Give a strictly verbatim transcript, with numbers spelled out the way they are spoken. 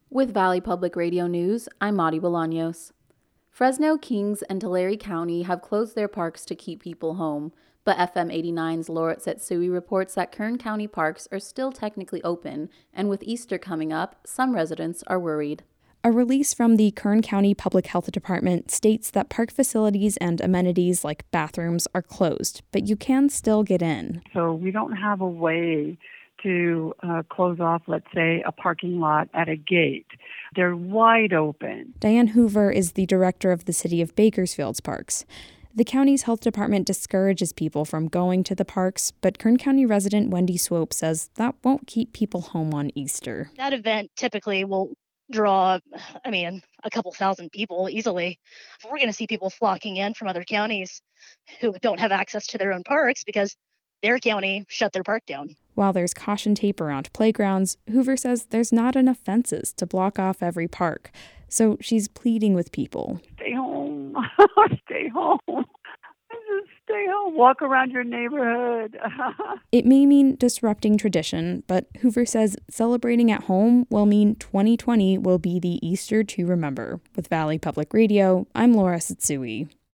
With Valley Public Radio News, I'm Madi Bolaños. Fresno, Kings, and Tulare County have closed their parks to keep people home, but F M eighty-nine's Laura Setsui reports that Kern County parks are still technically open, and with Easter coming up, some residents are worried. A release from the Kern County Public Health Department states that park facilities and amenities like bathrooms are closed, but you can still get in. So we don't have a way to uh, close off, let's say, a parking lot at a gate. They're wide open. Diane Hoover is the director of the City of Bakersfield's parks. The county's health department discourages people from going to the parks, but Kern County resident Wendy Swope says that won't keep people home on Easter. That event typically will draw, I mean, a couple thousand people easily. We're going to see people flocking in from other counties who don't have access to their own parks because their county shut their park down. While there's caution tape around playgrounds, Hoover says there's not enough fences to block off every park. So she's pleading with people. Stay home. Stay home. Just stay home. Walk around your neighborhood. It may mean disrupting tradition, but Hoover says celebrating at home will mean twenty twenty will be the Easter to remember. With Valley Public Radio, I'm Laura Setsui.